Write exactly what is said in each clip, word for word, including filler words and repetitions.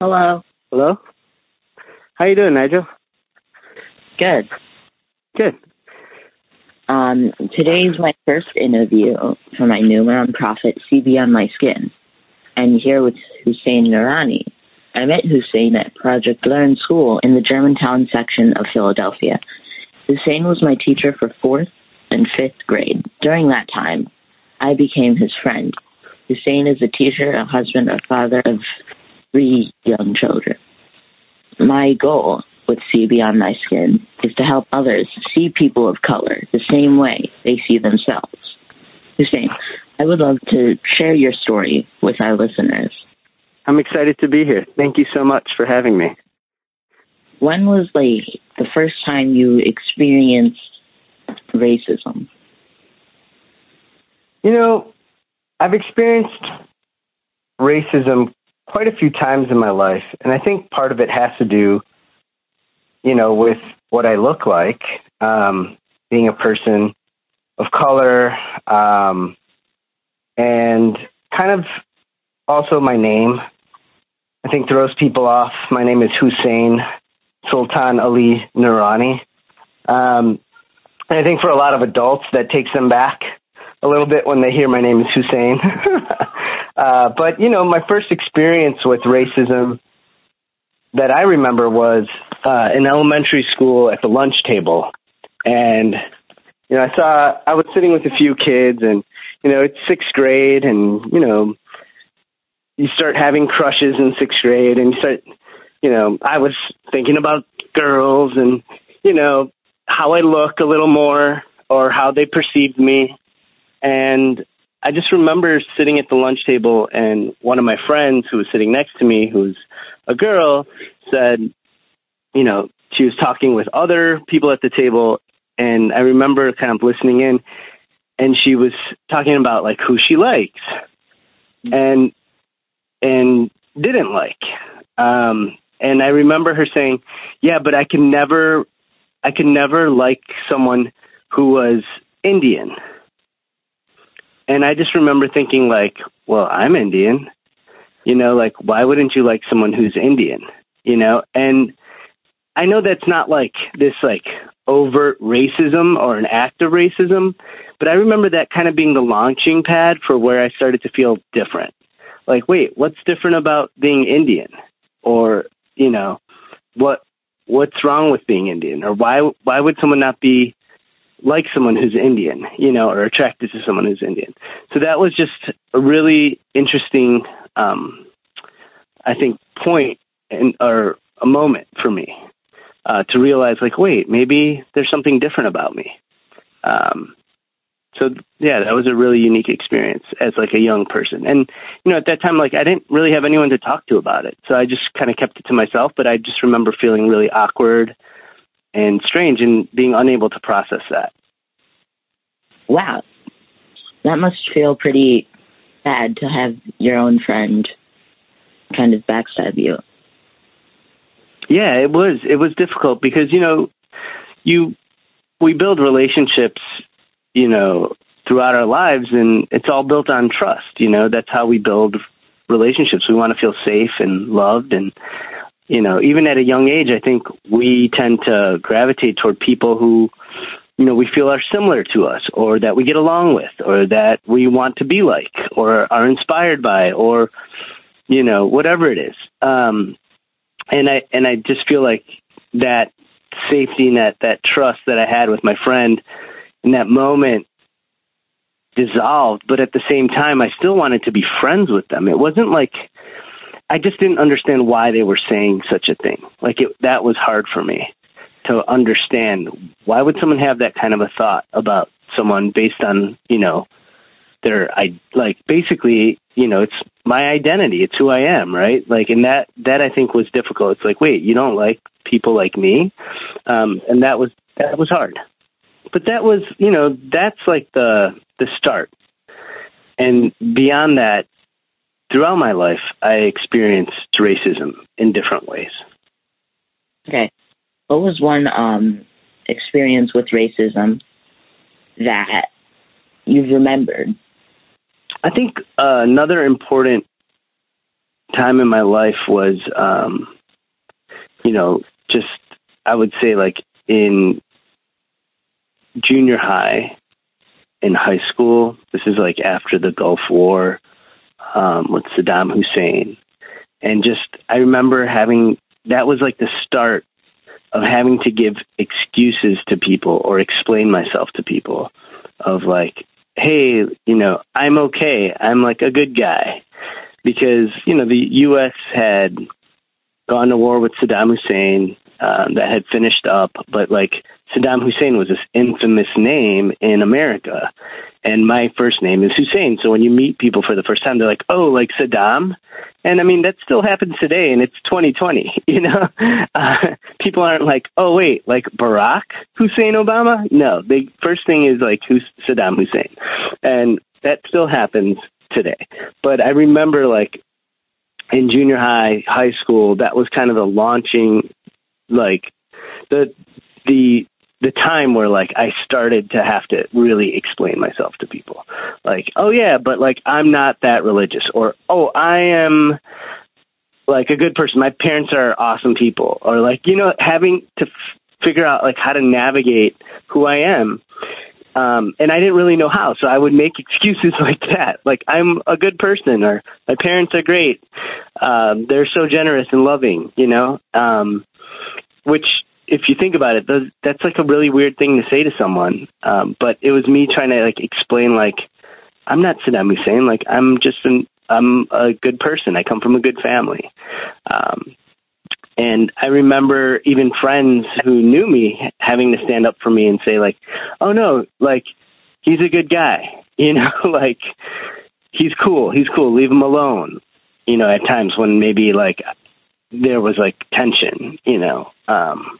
Hello. Hello? How you doing, Nigel? Good. Good. Um, today is my first interview for my new nonprofit, C B on My Skin. I'm here with Hussein Noorani. I met Hussein at Project Learn School in the Germantown section of Philadelphia. Hussein was my teacher for fourth and fifth grade. During that time, I became his friend. Hussein is a teacher, a husband, a father of three young children. My goal with See Beyond My Skin is to help others see people of color the same way they see themselves. Hussein, I would love to share your story with our listeners. I'm excited to be here. Thank you so much for having me. When was like the first time you experienced racism? You know, I've experienced racism quite a few times in my life, and I think part of it has to do, you know, with what I look like, um, being a person of color, um, and kind of also my name. I think throws people off. My name is Hussein Sultan Ali Noorani. Um, and I think for a lot of adults, that takes them back a little bit when they hear my name is Hussein. uh, but, you know, my first experience with racism that I remember was uh, in elementary school at the lunch table. And, you know, I saw, I was sitting with a few kids and, you know, it's sixth grade and, you know, you start having crushes in sixth grade and you start, you know, I was thinking about girls and, you know, how I look a little more or how they perceived me. And I just remember sitting at the lunch table and one of my friends who was sitting next to me, who's a girl, said, you know, she was talking with other people at the table. And I remember kind of listening in and she was talking about like who she likes and, and didn't like. Um, and I remember her saying, yeah, but I can never, I can never like someone who was Indian. And I just remember thinking like, well, I'm Indian, you know, like, why wouldn't you like someone who's Indian, you know? And I know that's not like this like overt racism or an act of racism, but I remember that kind of being the launching pad for where I started to feel different. Like, wait, what's different about being Indian? Or, you know, what what's wrong with being Indian? Or why why would someone not be like someone who's Indian, you know, or attracted to someone who's Indian? So that was just a really interesting, um, I think, point and or a moment for me uh, to realize, like, wait, maybe there's something different about me. Um, So, yeah, that was a really unique experience as, like, a young person. And, you know, at that time, like, I didn't really have anyone to talk to about it. So I just kind of kept it to myself. But I just remember feeling really awkward and strange and being unable to process that. Wow. That must feel pretty bad to have your own friend kind of backstab you. Yeah, it was. It was difficult because, you know, you we build relationships, you know, throughout our lives, and it's all built on trust. You know, that's how we build relationships. We want to feel safe and loved. And, you know, even at a young age, I think we tend to gravitate toward people who, you know, we feel are similar to us or that we get along with or that we want to be like or are inspired by or, you know, whatever it is. Um, and I, and I just feel like that safety net, that trust that I had with my friend in that moment dissolved, but at the same time, I still wanted to be friends with them. It wasn't like, I just didn't understand why they were saying such a thing. Like it, that was hard for me to understand. Why would someone have that kind of a thought about someone based on, you know, their, I like basically, you know, it's my identity. It's who I am. Right. Like, and that, that I think was difficult. It's like, wait, you don't like people like me. Um, and that was, that was hard. But that was, you know, that's like the the start. And beyond that, throughout my life, I experienced racism in different ways. Okay. What was one um, experience with racism that you've remembered? I think uh, another important time in my life was, um, you know, just, I would say like in junior high, in high school. This is like after the Gulf War um, with Saddam Hussein. And just, I remember having, that was like the start of having to give excuses to people or explain myself to people of like, hey, you know, I'm okay. I'm like a good guy. Because, you know, the U S had gone to war with Saddam Hussein um, that had finished up, but like Saddam Hussein was this infamous name in America. And my first name is Hussein. So when you meet people for the first time, they're like, oh, like Saddam? And I mean, that still happens today, and it's twenty twenty, you know? Uh, people aren't like, oh, wait, like Barack Hussein Obama? No, the first thing is like who's Saddam Hussein. And that still happens today. But I remember like in junior high, high school, that was kind of the launching, like the, the, the time where like I started to have to really explain myself to people like, oh yeah, but like, I'm not that religious, or, oh, I am like a good person. My parents are awesome people, or like, you know, having to f- figure out like how to navigate who I am. Um, and I didn't really know how. So I would make excuses like that. Like, I'm a good person, or my parents are great. Um, they're so generous and loving, you know, um, which, if you think about it, that's like a really weird thing to say to someone. Um, but it was me trying to like explain, like, I'm not Saddam Hussein. Like, I'm just an, I'm a good person. I come from a good family. Um, and I remember even friends who knew me having to stand up for me and say like, oh no, like, he's a good guy, you know, like, he's cool. He's cool. Leave him alone. You know, at times when maybe like there was like tension, you know, um,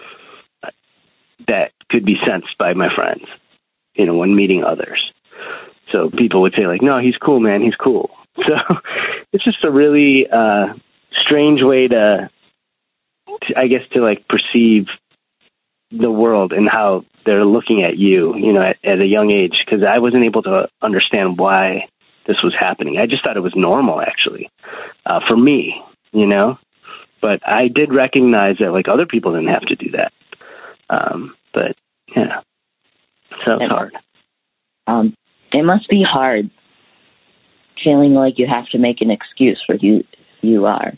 that could be sensed by my friends, you know, when meeting others. So people would say like, no, he's cool, man. He's cool. So it's just a really uh, strange way to, to, I guess, to like perceive the world and how they're looking at you, you know, at, at a young age, because I wasn't able to understand why this was happening. I just thought it was normal, actually, uh, for me, you know, but I did recognize that like other people didn't have to do that. Um, but yeah, so it's hard. Um, it must be hard feeling like you have to make an excuse for who you are.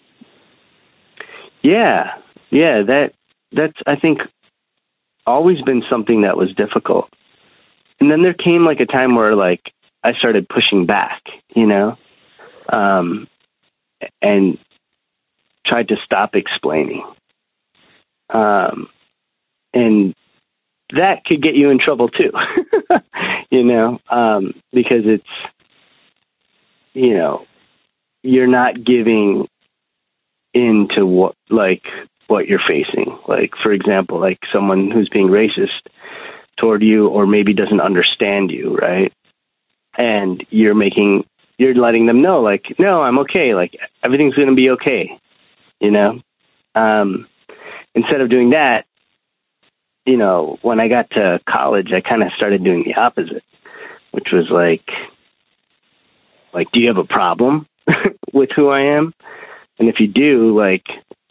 Yeah. Yeah. That, that's, I think, always been something that was difficult. And then there came like a time where like I started pushing back, you know, um, and tried to stop explaining. Um, and that could get you in trouble too, you know, um, because it's, you know, you're not giving into what, like, what you're facing. Like, for example, like someone who's being racist toward you, or maybe doesn't understand you, right? And you're making, you're letting them know, like, no, I'm okay. Like, everything's going to be okay, you know? Um, instead of doing that, you know, when I got to college, I kind of started doing the opposite, which was like, like, do you have a problem with who I am? And if you do, like,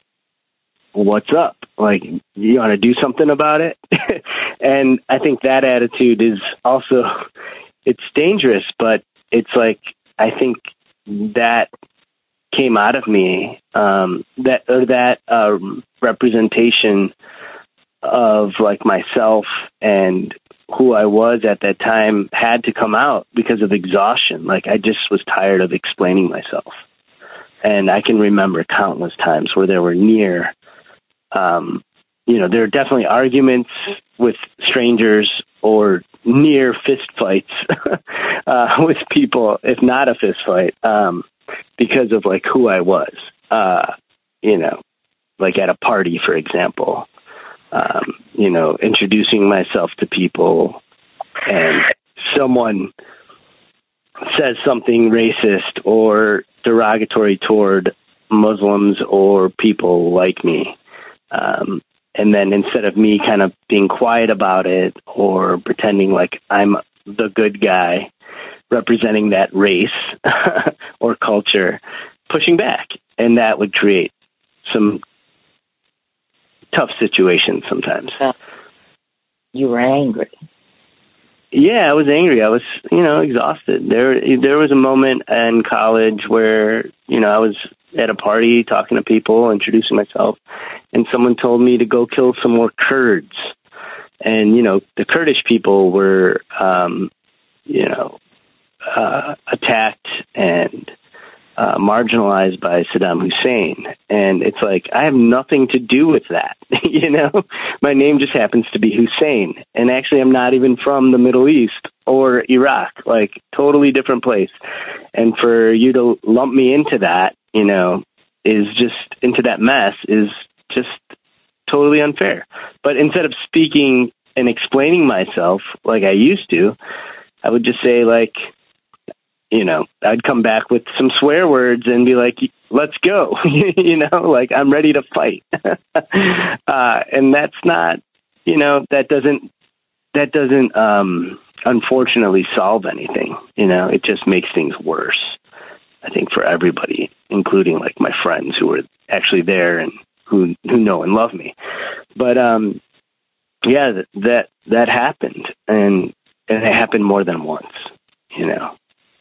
what's up? Like, you want to do something about it? And I think that attitude is also, it's dangerous, but it's like, I think that came out of me, um, that, or that um, representation of like myself and who I was at that time had to come out because of exhaustion. Like, I just was tired of explaining myself. And I can remember countless times where there were near, um, you know, there are definitely arguments with strangers or near fist fights uh, with people, if not a fist fight, um, because of like who I was, uh, you know, like at a party, for example, um, you know, introducing myself to people and someone says something racist or derogatory toward Muslims or people like me. Um, and then instead of me kind of being quiet about it or pretending like I'm the good guy representing that race or culture, pushing back, and that would create some tough situations sometimes. You were angry. Yeah, I was angry. I was, you know, exhausted. There, there was a moment in college where, you know, I was at a party talking to people, introducing myself, and someone told me to go kill some more Kurds. And, you know, the Kurdish people were, um, you know, uh, attacked and uh, marginalized by Saddam Hussein. And it's like, I have nothing to do with that. You know, my name just happens to be Hussein. And actually, I'm not even from the Middle East or Iraq, like totally different place. And for you to lump me into that, you know, is just into that mess is just totally unfair. But instead of speaking and explaining myself like I used to, I would just say, like, you know, I'd come back with some swear words and be like, let's go, you know, like I'm ready to fight. uh, and that's not, you know, that doesn't, that doesn't, um, unfortunately solve anything. You know, it just makes things worse, I think, for everybody, including like my friends who were actually there and who, who know and love me. But, um, yeah, that, that, that happened. And, and it happened more than once, you know.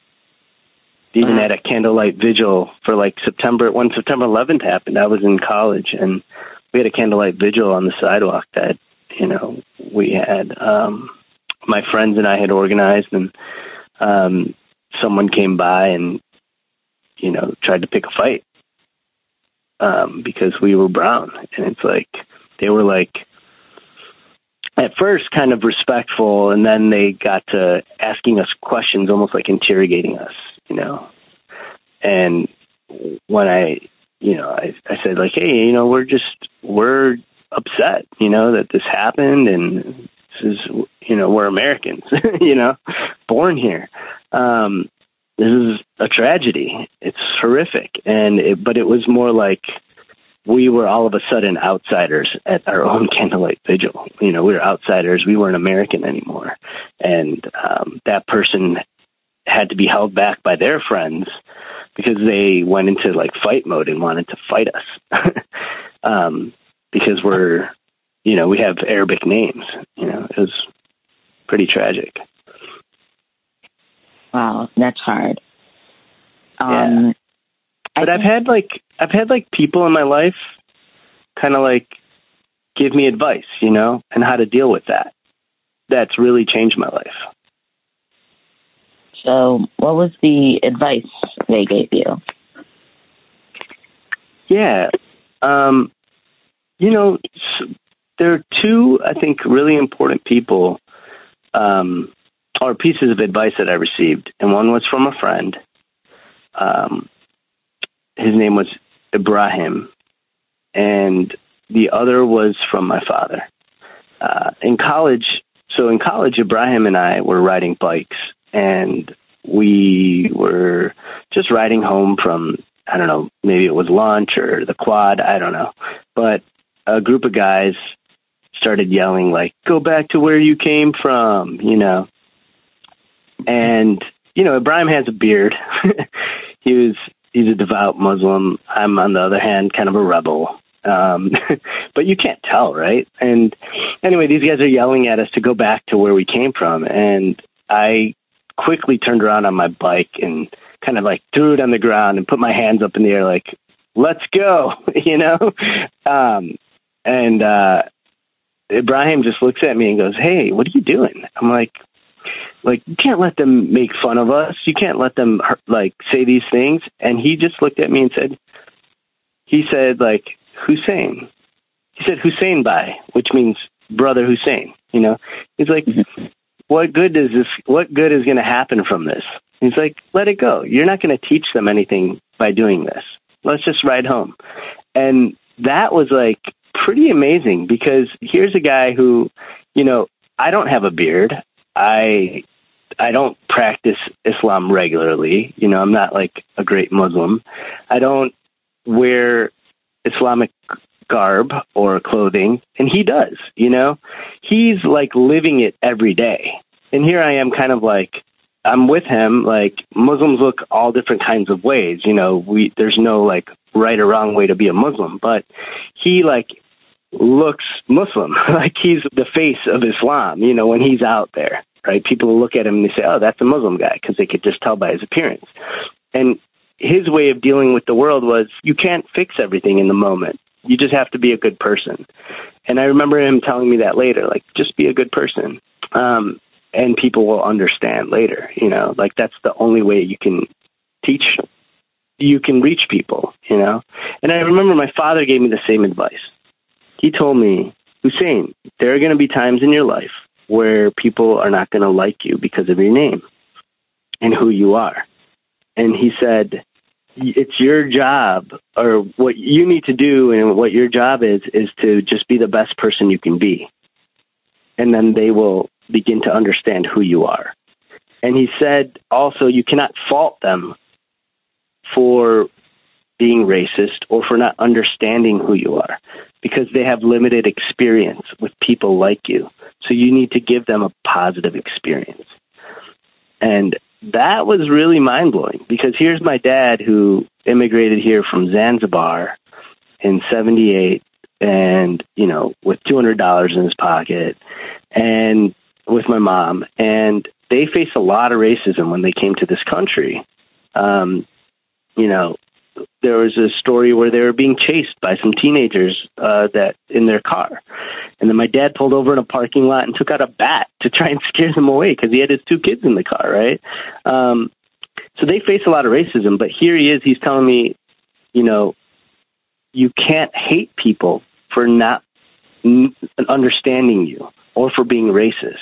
Even at a candlelight vigil for like September, when September eleventh happened, I was in college and we had a candlelight vigil on the sidewalk that, you know, we had, um, my friends and I had organized, and um, someone came by and, you know, tried to pick a fight um, because we were brown. And it's like, they were like, at first kind of respectful, and then they got to asking us questions, almost like interrogating us, you know. And when I, you know, I, I said, like, hey, you know, we're just, we're upset, you know, that this happened, and this is, you know, we're Americans, you know, born here. Um, this is a tragedy. It's horrific. And it, but it was more like we were all of a sudden outsiders at our own candlelight vigil. You know, we were outsiders. We weren't American anymore. And um, that person had to be held back by their friends because they went into like fight mode and wanted to fight us. um, because we're, you know, we have Arabic names, you know. It was pretty tragic. Wow, that's hard. Um, yeah. But I've had like, I've had like people in my life kind of like give me advice, you know, and how to deal with that. That's really changed my life. So what was the advice they gave you? Yeah. Um, you know, there are two, I think, really important people um, or pieces of advice that I received. And one was from a friend. Um, his name was Ibrahim. And the other was from my father. Uh, in college, so in college, Ibrahim and I were riding bikes, and we were just riding home from, I don't know, maybe it was lunch or the quad, I don't know. But a group of guys started yelling, like, go back to where you came from, you know. And, you know, Ibrahim has a beard. he was, he's a devout Muslim. I'm, on the other hand, kind of a rebel. Um, but you can't tell, right? And anyway, these guys are yelling at us to go back to where we came from. And I quickly turned around on my bike and kind of like threw it on the ground and put my hands up in the air, like, let's go, you know? Um, and, uh, Ibrahim just looks at me and goes, hey, what are you doing? I'm like, like, you can't let them make fun of us. You can't let them like say these things. And he just looked at me and said, he said, like, Hussein. He said Hussein Bhai, which means brother Hussein. You know, he's like, what good is this? What good is going to happen from this? He's like, let it go. You're not going to teach them anything by doing this. Let's just ride home. And that was like pretty amazing, because here's a guy who, you know, I don't have a beard. I I don't practice Islam regularly. You know, I'm not like a great Muslim. I don't wear Islamic garb or clothing, and he does, you know. He's like living it every day. And here I am kind of like, I'm with him, like, Muslims look all different kinds of ways. You know, we there's no, like, right or wrong way to be a Muslim. But he, like, looks Muslim. Like, he's the face of Islam, you know, when he's out there, right? People will look at him and they say, oh, that's a Muslim guy, because they could just tell by his appearance. And his way of dealing with the world was, you can't fix everything in the moment. You just have to be a good person. And I remember him telling me that later, like, just be a good person. Um, and people will understand later, you know, like, that's the only way you can teach, you can reach people, you know. And I remember my father gave me the same advice. He told me, Hussein, there are going to be times in your life where people are not going to like you because of your name and who you are. And he said, it's your job, or what you need to do and what your job is, is to just be the best person you can be. And then they will begin to understand who you are. And he said also, you cannot fault them for being racist or for not understanding who you are, because they have limited experience with people like you. So you need to give them a positive experience. And that was really mind-blowing, because here's my dad, who immigrated here from Zanzibar in seventy-eight, and, you know, with two hundred dollars in his pocket, and with my mom, and they faced a lot of racism when they came to this country. Um, you know, there was a story where they were being chased by some teenagers uh, that in their car. And then my dad pulled over in a parking lot and took out a bat to try and scare them away, because he had his two kids in the car, right? Um, so they face a lot of racism. But here he is, he's telling me, you know, you can't hate people for not n- understanding you or for being racist.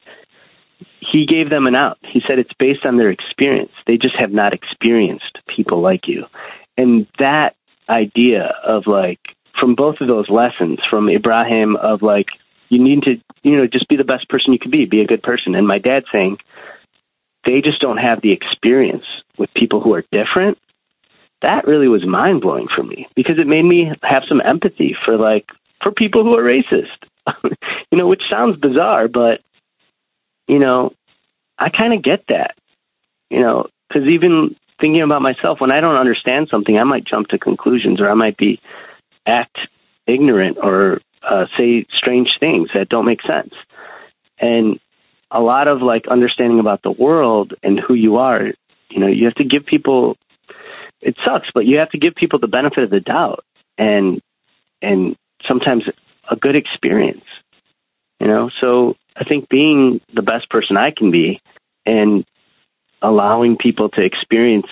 He gave them an out. He said it's based on their experience. They just have not experienced people like you. And that idea of, like, from both of those lessons, from Ibrahim of, like, you need to, you know, just be the best person you can be, be a good person. And my dad saying, they just don't have the experience with people who are different. That really was mind blowing for me, because it made me have some empathy for, like, for people who are racist, you know, which sounds bizarre, but, you know, I kind of get that, you know, because even thinking about myself, when I don't understand something, I might jump to conclusions, or I might be act ignorant, or uh, say strange things that don't make sense. And a lot of, like, understanding about the world and who you are, you know, you have to give people, it sucks, but you have to give people the benefit of the doubt, and, and sometimes a good experience, you know? So I think being the best person I can be and allowing people to experience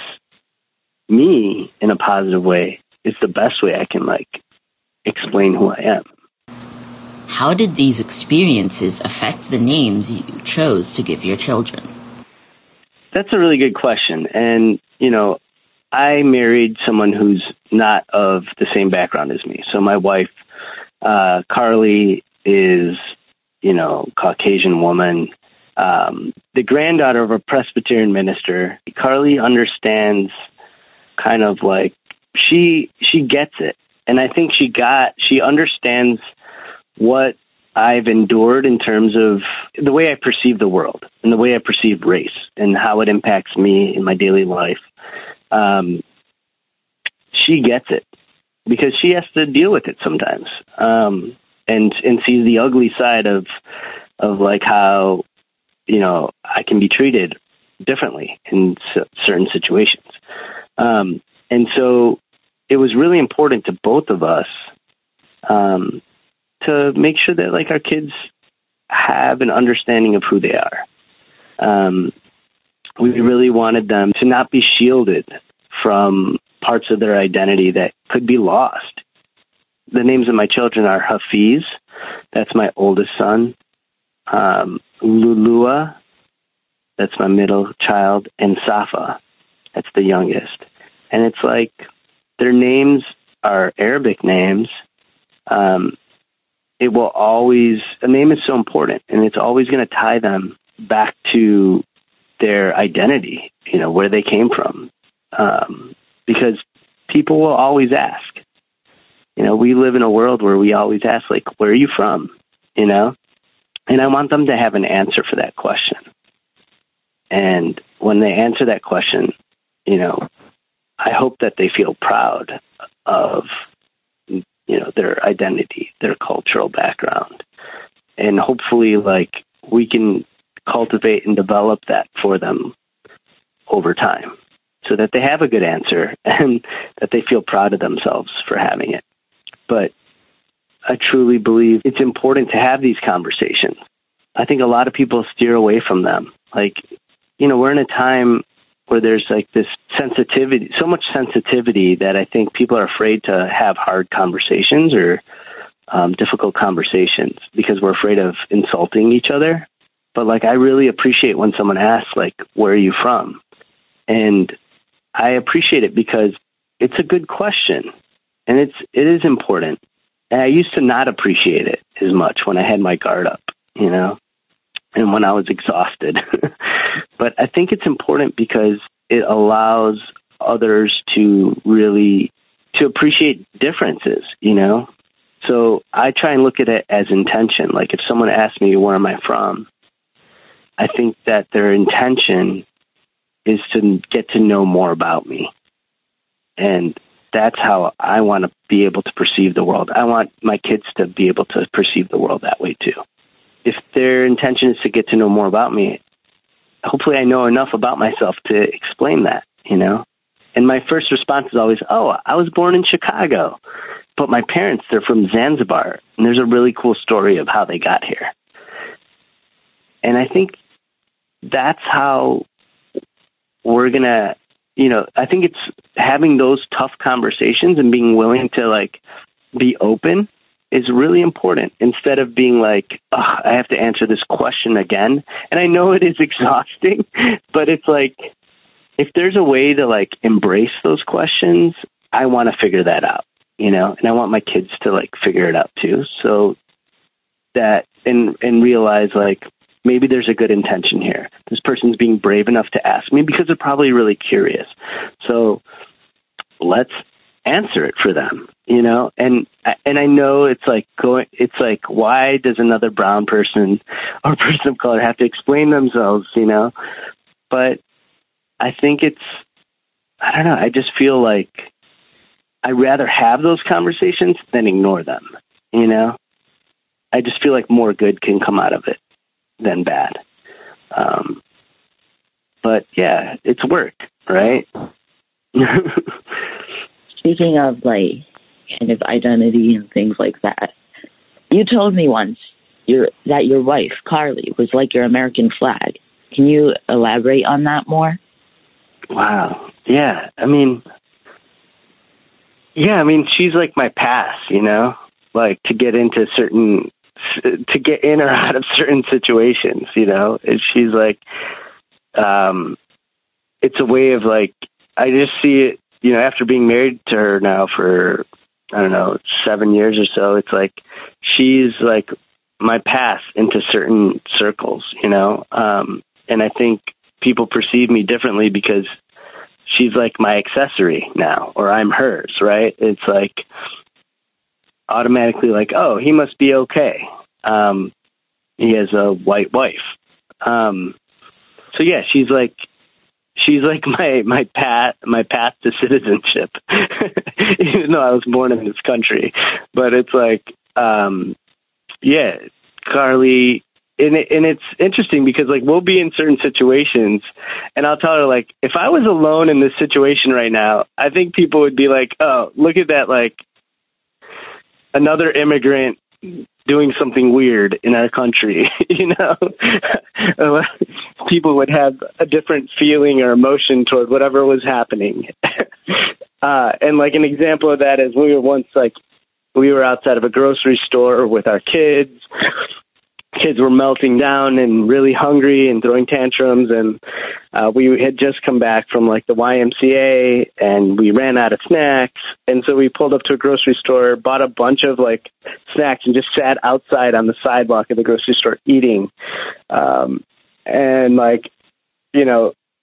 me in a positive way is the best way I can, like, explain who I am. How did these experiences affect the names you chose to give your children? That's a really good question. And, you know, I married someone who's not of the same background as me. So my wife, uh, Carly, is, you know, Caucasian woman, um, the granddaughter of a Presbyterian minister. Carly understands kind of, like, she she gets it. And I think she got, she understands what I've endured in terms of the way I perceive the world and the way I perceive race and how it impacts me in my daily life. Um, she gets it because she has to deal with it sometimes, um, and and sees the ugly side of of like how, you know, I can be treated differently in c- certain situations. Um, and so it was really important to both of us um, to make sure that, like, our kids have an understanding of who they are. Um, we really wanted them to not be shielded from parts of their identity that could be lost. The names of my children are Hafiz, that's my oldest son, um, Lulua, that's my middle child, and Safa, that's the youngest. And it's like, their names are Arabic names. Um, it will always, a name is so important, and it's always going to tie them back to their identity, you know, where they came from. Um, because people will always ask. You know, we live in a world where we always ask, like, where are you from? You know? And I want them to have an answer for that question. And when they answer that question, you know, I hope that they feel proud of, you know, their identity, their cultural background. And hopefully, like, we can cultivate and develop that for them over time so that they have a good answer and that they feel proud of themselves for having it. But I truly believe it's important to have these conversations. I think a lot of people steer away from them. Like, you know, we're in a time where there's like this sensitivity, so much sensitivity that I think people are afraid to have hard conversations or um, difficult conversations because we're afraid of insulting each other. But like, I really appreciate when someone asks, like, where are you from? And I appreciate it because it's a good question and it's, it is important. And I used to not appreciate it as much when I had my guard up, you know, and when I was exhausted. But I think it's important because it allows others to really, to appreciate differences, you know? So I try and look at it as intention. Like if someone asks me, where am I from? I think that their intention is to get to know more about me. And that's how I want to be able to perceive the world. I want my kids to be able to perceive the world that way too. If their intention is to get to know more about me, hopefully I know enough about myself to explain that, you know? And my first response is always, oh, I was born in Chicago, but my parents, they're from Zanzibar. And there's a really cool story of how they got here. And I think that's how we're going to, you know, I think it's having those tough conversations and being willing to like be open is really important instead of being like, oh, I have to answer this question again. And I know it is exhausting, but it's like, if there's a way to like embrace those questions, I want to figure that out, you know, and I want my kids to like figure it out too. So that, and, and realize like, maybe there's a good intention here. This person's being brave enough to ask me because they're probably really curious. So let's answer it for them, you know? And, and I know it's like going, it's like, why does another brown person or person of color have to explain themselves, you know? But I think it's, I don't know. I just feel like I'd rather have those conversations than ignore them, you know? I just feel like more good can come out of it than bad. Um, but yeah, it's work, right? Speaking of like kind of identity and things like that, you told me once your that your wife, Carly, was like your American flag. Can you elaborate on that more? Wow. Yeah. I mean, yeah, I mean, she's like my pass, you know, like to get into certain to get in or out of certain situations, you know, and she's like, um, it's a way of like, I just see it, you know, after being married to her now for, I don't know, seven years or so, it's like, she's like my pass into certain circles, you know? Um, and I think people perceive me differently because she's like my accessory now, or I'm hers, right? It's like, automatically like, oh, he must be okay. Um, he has a white wife. Um, so yeah, she's like, she's like my, my path, my path to citizenship, even though I was born in this country. But it's like, um, yeah, Carly, and, it, and it's interesting because like we'll be in certain situations and I'll tell her like, if I was alone in this situation right now, I think people would be like, oh, look at that, like, another immigrant doing something weird in our country, you know, people would have a different feeling or emotion toward whatever was happening. uh, and like an example of that is we were once like, we were outside of a grocery store with our kids. Kids were melting down and really hungry and throwing tantrums. And uh, we had just come back from like the Y M C A and we ran out of snacks. And so we pulled up to a grocery store, bought a bunch of like snacks and just sat outside on the sidewalk of the grocery store eating. Um, and like, you know,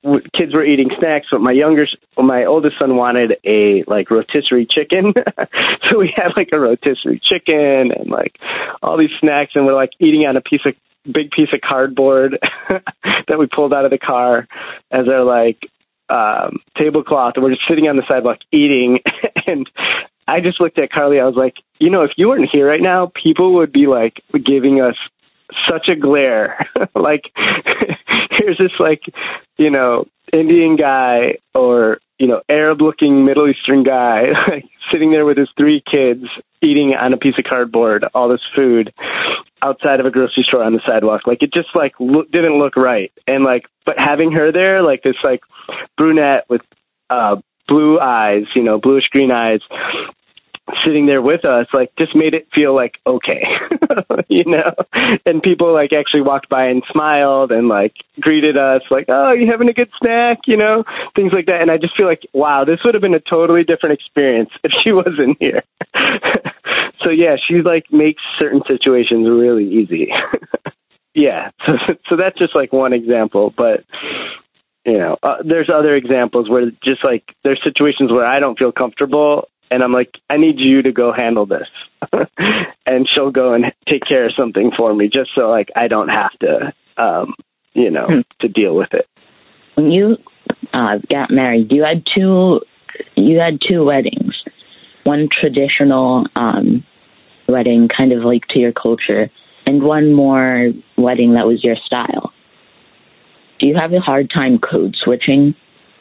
w- kids were eating snacks, but my younger, well, my oldest son wanted a like rotisserie chicken. So we had like a rotisserie chicken and like all these snacks, and we're like eating on a piece of big piece of cardboard that we pulled out of the car as our like um, tablecloth, and we're just sitting on the sidewalk eating. And I just looked at Carly. I was like, you know, if you weren't here right now, people would be like giving us such a glare. Like, here's this like, you know, Indian guy or, you know, Arab looking Middle Eastern guy, like sitting there with his three kids eating on a piece of cardboard, all this food outside of a grocery store on the sidewalk. Like, it just like look, didn't look right. And like, but having her there, like this like brunette with uh, blue eyes, you know, bluish green eyes, sitting there with us, like just made it feel like okay, you know. And people like actually walked by and smiled and like greeted us, like, "Oh, you having a good snack?" You know, things like that. And I just feel like, wow, this would have been a totally different experience if she wasn't here. So yeah, she like makes certain situations really easy. Yeah, so so that's just like one example, but. You know, uh, there's other examples where just like there's situations where I don't feel comfortable. And I'm like, I need you to go handle this. And she'll go and take care of something for me just so like I don't have to, um, you know, hmm. to deal with it. When you uh, got married, you had two, you had two weddings. One traditional um, wedding, kind of like to your culture, and one more wedding that was your style. Do you have a hard time code switching?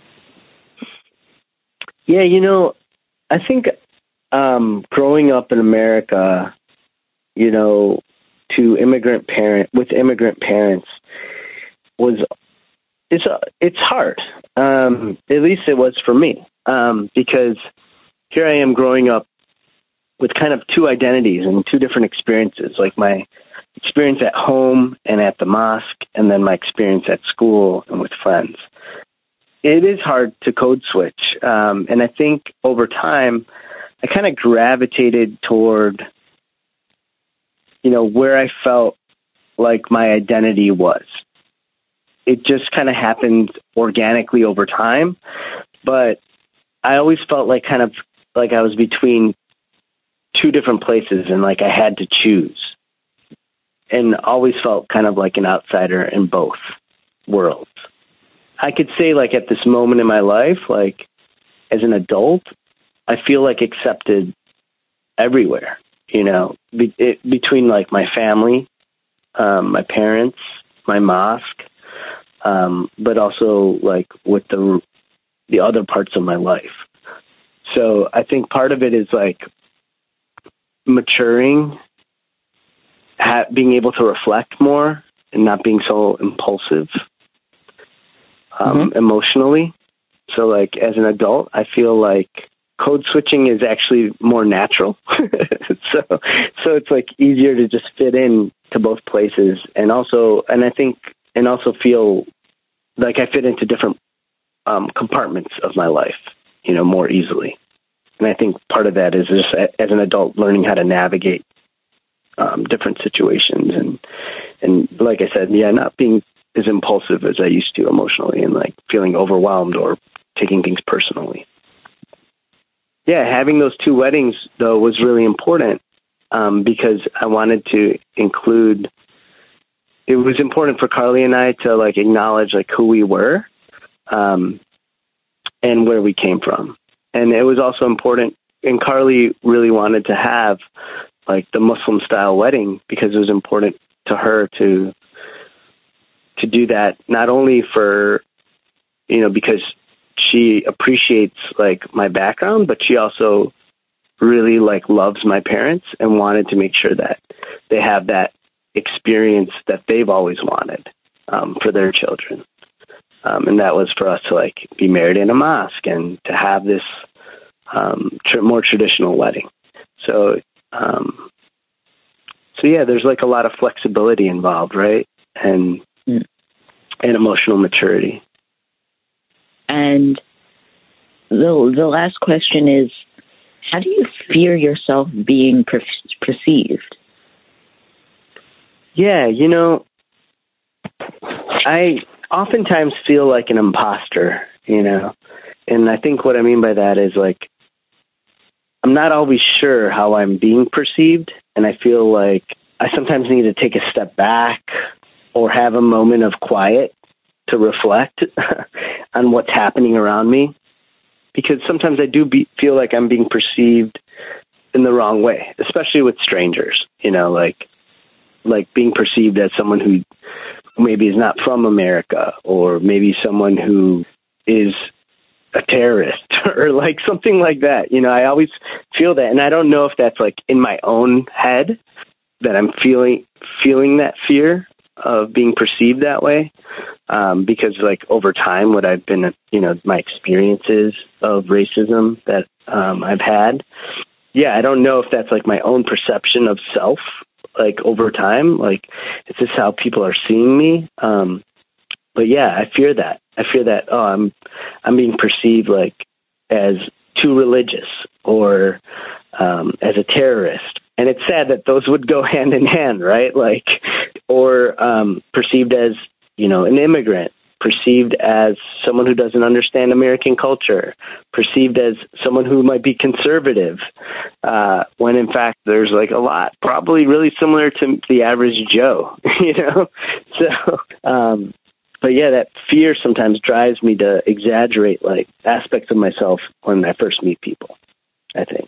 Yeah, you know, I think um, growing up in America, you know, to immigrant parent with immigrant parents was it's uh, it's hard. Um, at least it was for me, um, because here I am growing up with kind of two identities and two different experiences, like my experience at home and at the mosque, and then my experience at school and with friends. It is hard to code switch. Um, and I think over time, I kind of gravitated toward, you know, where I felt like my identity was. It just kind of happened organically over time. But I always felt like kind of like I was between two different places and like I had to choose. And always felt kind of like an outsider in both worlds. I could say like at this moment in my life, like as an adult, I feel like accepted everywhere, you know, be, it, between like my family, um, my parents, my mosque, um, but also like with the, the other parts of my life. So I think part of it is like maturing, ha- being able to reflect more and not being so impulsive. Um, mm-hmm. Emotionally. So like as an adult, I feel like code switching is actually more natural. so, so it's like easier to just fit in to both places. And also, and I think, and also feel like I fit into different um, compartments of my life, you know, more easily. And I think part of that is just as an adult learning how to navigate um, different situations. And, and like I said, yeah, not being as impulsive as I used to emotionally and like feeling overwhelmed or taking things personally. Yeah, having those two weddings, though, was really important um, because I wanted to include, it was important for Carly and I to like acknowledge like who we were um, and where we came from. And it was also important, and Carly really wanted to have like the Muslim style wedding because it was important to her to to do that, not only for, you know, because she appreciates like my background, but she also really like loves my parents and wanted to make sure that they have that experience that they've always wanted um, for their children. Um, and that was for us to like be married in a mosque and to have this um, tr- more traditional wedding. So, um, so yeah, there's like a lot of flexibility involved, right? And, mm. and emotional maturity. And the the last question is, how do you fear yourself being per- perceived? Yeah, you know, I oftentimes feel like an imposter, you know? And I think what I mean by that is like, I'm not always sure how I'm being perceived. And I feel like I sometimes need to take a step back or have a moment of quiet to reflect on what's happening around me. Because sometimes I do be, feel like I'm being perceived in the wrong way, especially with strangers, you know, like, like being perceived as someone who maybe is not from America, or maybe someone who is a terrorist or like something like that. You know, I always feel that. And I don't know if that's like in my own head that I'm feeling, feeling that fear of being perceived that way. Um, because like over time, what I've been, you know, my experiences of racism that um, I've had. Yeah. I don't know if that's like my own perception of self, like over time, like, is this how people are seeing me? Um, but yeah, I fear that. I fear that, oh, I'm, I'm being perceived like as too religious or um, as a terrorist. And it's sad that those would go hand in hand, right? Like, or um, perceived as, you know, an immigrant, perceived as someone who doesn't understand American culture, perceived as someone who might be conservative, uh, when in fact there's like a lot probably really similar to the average Joe, you know? So, um, but yeah, that fear sometimes drives me to exaggerate like aspects of myself when I first meet people, I think.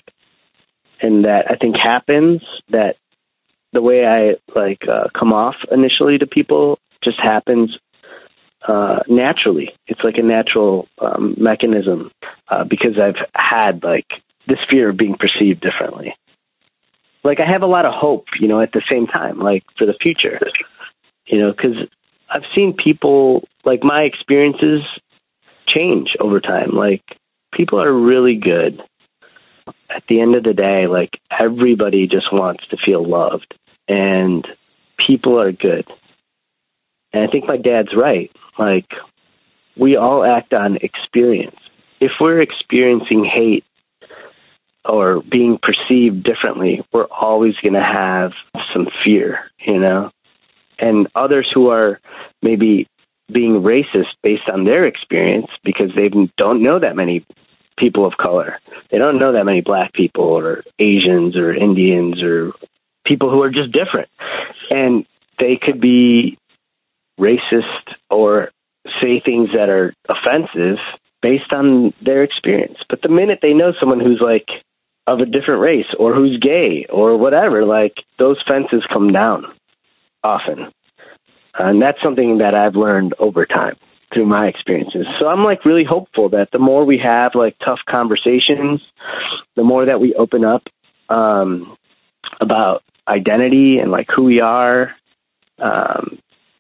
And that I think happens that the way I like uh, come off initially to people just happens uh, naturally. It's like a natural um, mechanism uh, because I've had like this fear of being perceived differently. Like I have a lot of hope, you know, at the same time, like for the future, you know, because I've seen people, like my experiences change over time. Like people are really good. At the end of the day, like everybody just wants to feel loved and people are good. And I think my dad's right. Like we all act on experience. If we're experiencing hate or being perceived differently, we're always going to have some fear, you know, and others who are maybe being racist based on their experience because they don't know that many people of color. They don't know that many black people or Asians or Indians or people who are just different. And they could be racist or say things that are offensive based on their experience. But the minute they know someone who's like of a different race or who's gay or whatever, like those fences come down often. And that's something that I've learned over time through my experiences. So I'm like really hopeful that the more we have like tough conversations, the more that we open up um, about identity and like who we are, um,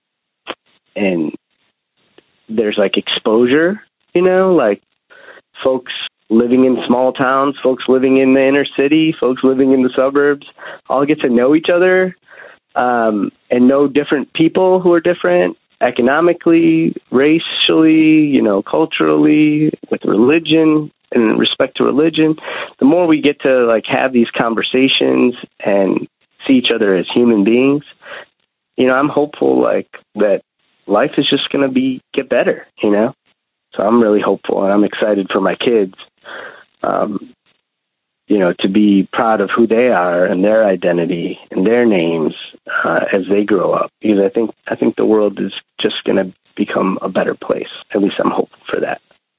and there's like exposure, you know, like folks living in small towns, folks living in the inner city, folks living in the suburbs, all get to know each other um, and know different people who are different economically, racially, you know, culturally, with religion and respect to religion. The more we get to like have these conversations and see each other as human beings, you know, I'm hopeful like that life is just going to be get better, you know? So I'm really hopeful and I'm excited for my kids, um, you know, to be proud of who they are and their identity and their names uh, as they grow up. Because I think I think the world is just going to become a better place. At least I'm hopeful for that.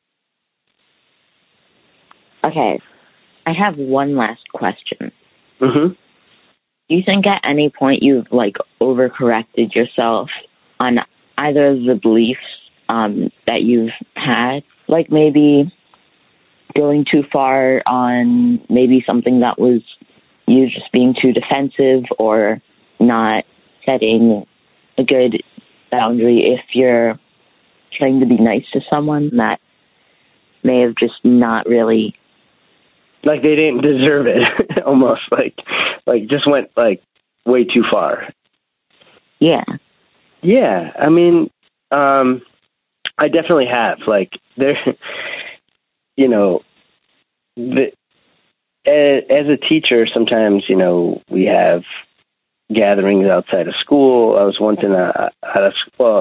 Okay, I have one last question. Mm-hmm. Do you think at any point you've like overcorrected yourself on either of the beliefs um, that you've had? Like maybe going too far on maybe something that was you just being too defensive or not setting a good boundary if you're trying to be nice to someone that may have just not really... Like they didn't deserve it, almost like, like just went like way too far. Yeah. Yeah. I mean, um, I definitely have like there, you know, the, as, as a teacher, sometimes, you know, we have gatherings outside of school. I was once in a, at a well,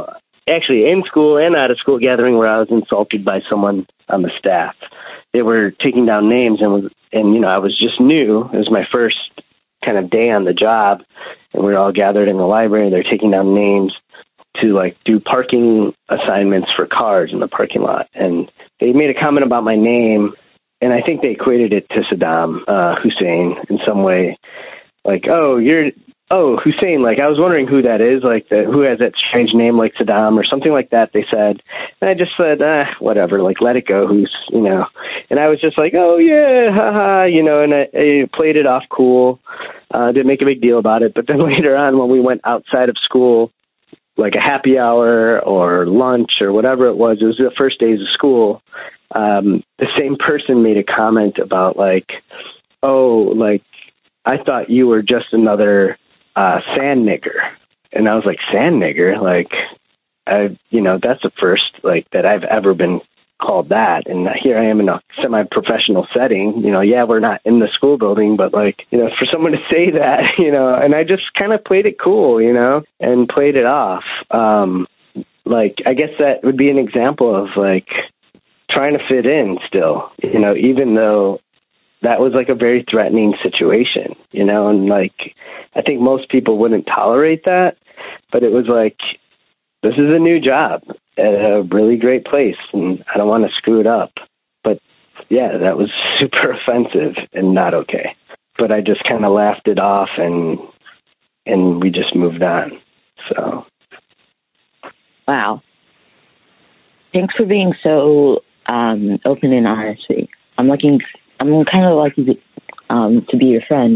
actually in school and out of school gathering where I was insulted by someone on the staff. They were taking down names and was, and, you know, I was just new. It was my first kind of day on the job, and we were all gathered in the library. They're taking down names to like do parking assignments for cars in the parking lot. And they made a comment about my name, and I think they equated it to Saddam uh, Hussein in some way. Like, oh, you're, oh, Hussein, like, I was wondering who that is, like, the, who has that strange name like Saddam or something like that, they said. And I just said, ah, whatever, like, let it go, who's, you know. And I was just like, oh, yeah, haha, you know, and I, I played it off cool, uh, didn't make a big deal about it. But then later on, when we went outside of school, like a happy hour or lunch or whatever it was, it was the first days of school, um, the same person made a comment about, like, oh, like, I thought you were just another uh, sand nigger. And I was like, sand nigger? Like, I, you know, that's the first, like, that I've ever been called that. And here I am in a semi-professional setting. You know, yeah, we're not in the school building, but, like, you know, for someone to say that, you know, and I just kind of played it cool, you know, and played it off. Um, like, I guess that would be an example of, like, trying to fit in still, you know, even though that was like a very threatening situation, you know, and like, I think most people wouldn't tolerate that, but it was like, this is a new job at a really great place and I don't want to screw it up. But yeah, that was super offensive and not okay. But I just kind of laughed it off and, and we just moved on. So. Wow. Thanks for being so um, open and honest. I'm looking I'm kind of lucky to, um, to be your friend.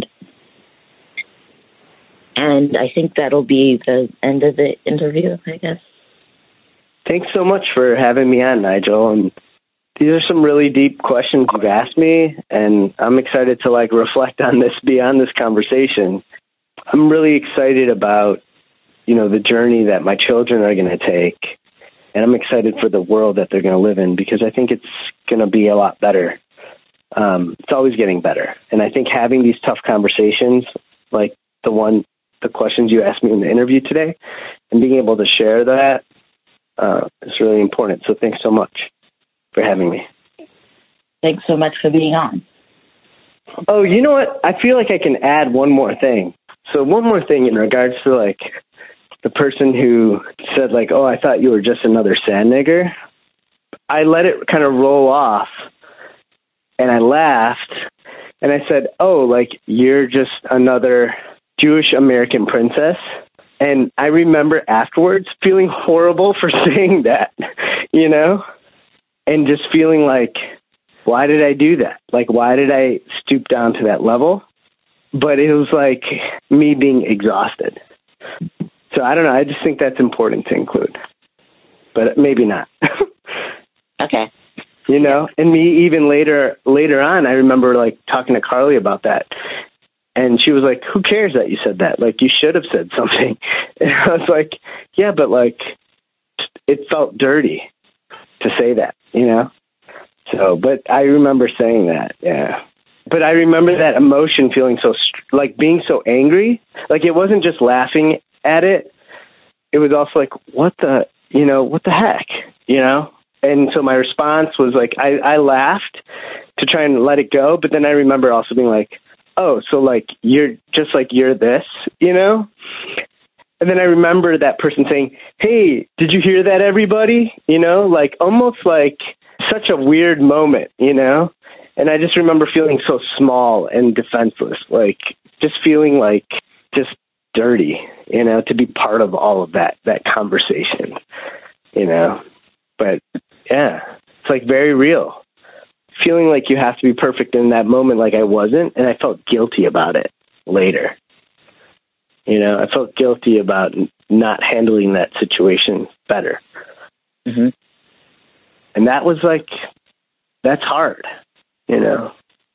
And I think that'll be the end of the interview, I guess. Thanks so much for having me on, Nigel. And these are some really deep questions you've asked me, and I'm excited to like reflect on this beyond this conversation. I'm really excited about, you know, the journey that my children are going to take, and I'm excited for the world that they're going to live in because I think it's going to be a lot better. Um, it's always getting better. And I think having these tough conversations, like the one, the questions you asked me in the interview today, and being able to share that uh, is really important. So thanks so much for having me. Thanks so much for being on. Oh, you know what? I feel like I can add one more thing. So one more thing in regards to like the person who said like, oh, I thought you were just another sand nigger. I let it kind of roll off. And I laughed, and I said, oh, like, you're just another Jewish American princess. And I remember afterwards feeling horrible for saying that, you know, and just feeling like, why did I do that? Like, why did I stoop down to that level? But it was like me being exhausted. So I don't know. I just think that's important to include, but maybe not. Okay. You know, and me even later, later on, I remember like talking to Carly about that. And she was like, who cares that you said that? Like, you should have said something. And I was like, yeah, but like, it felt dirty to say that, you know? So, but I remember saying that. Yeah. But I remember that emotion feeling so, like being so angry. Like it wasn't just laughing at it. It was also like, what the, you know, what the heck, you know? And so my response was like, I, I laughed to try and let it go. But then I remember also being like, oh, so like, you're just like, you're this, you know? And then I remember that person saying, hey, did you hear that, everybody? You know, like almost like such a weird moment, you know? And I just remember feeling so small and defenseless, like just feeling like just dirty, you know, to be part of all of that, that conversation, you know? But yeah, it's like very real. Feeling like you have to be perfect in that moment, like I wasn't, and I felt guilty about it later. You know, I felt guilty about not handling that situation better. Mm-hmm. And that was like, that's hard, you know.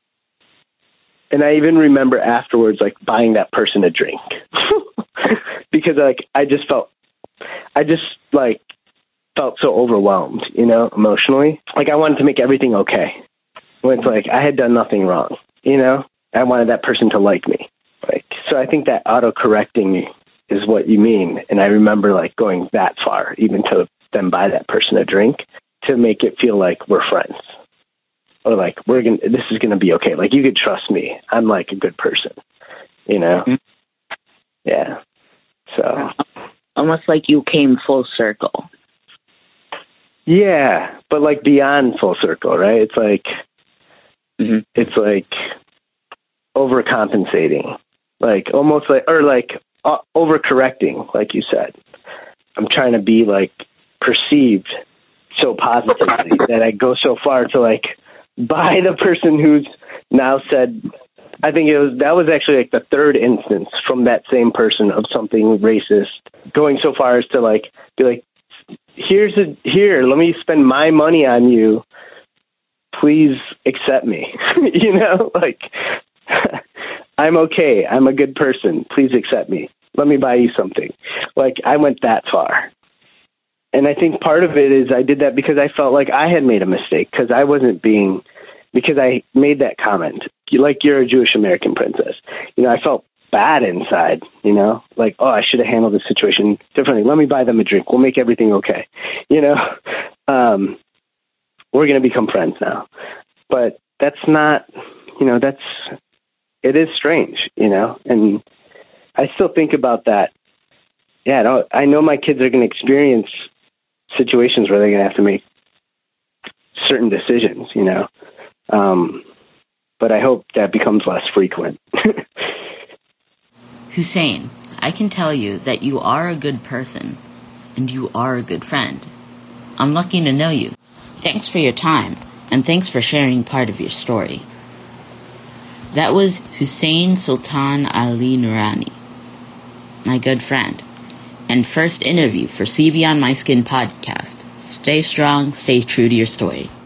And I even remember afterwards, like buying that person a drink because like I just felt, I just like felt so overwhelmed, you know, emotionally. Like I wanted to make everything okay. When it's like I had done nothing wrong, you know. I wanted that person to like me. Like so, I think that auto correcting is what you mean. And I remember like going that far, even to then buy that person a drink to make it feel like we're friends. Or like, we're going to, this is going to be okay. Like, you could trust me. I'm like a good person, you know? Mm-hmm. Yeah. So. Almost like you came full circle. Yeah. But like beyond full circle, right? It's like, mm-hmm. it's like overcompensating, like almost like, or like uh, overcorrecting, like you said. I'm trying to be like perceived so positively that I go so far to like, by the person who's now said, I think it was, that was actually like the third instance from that same person of something racist, going so far as to like, be like, here's a, here, let me spend my money on you. Please accept me. You know, like, I'm okay. I'm a good person. Please accept me. Let me buy you something. Like, I went that far. And I think part of it is I did that because I felt like I had made a mistake, because I wasn't being, because I made that comment, like, you're a Jewish American princess. You know, I felt bad inside, you know, like, oh, I should have handled the situation differently. Let me buy them a drink. We'll make everything okay. You know, um, we're going to become friends now. But that's not, you know, that's, it is strange, you know, and I still think about that. Yeah, I, don't, I know my kids are going to experience situations where they're going to have to make certain decisions, you know. Um, but I hope that becomes less frequent. Hussein, I can tell you that you are a good person and you are a good friend. I'm lucky to know you. Thanks for your time, and thanks for sharing part of your story. That was Hussein Sultan Ali Noorani, my good friend, and first interview for C B on My Skin podcast. Stay strong, stay true to your story.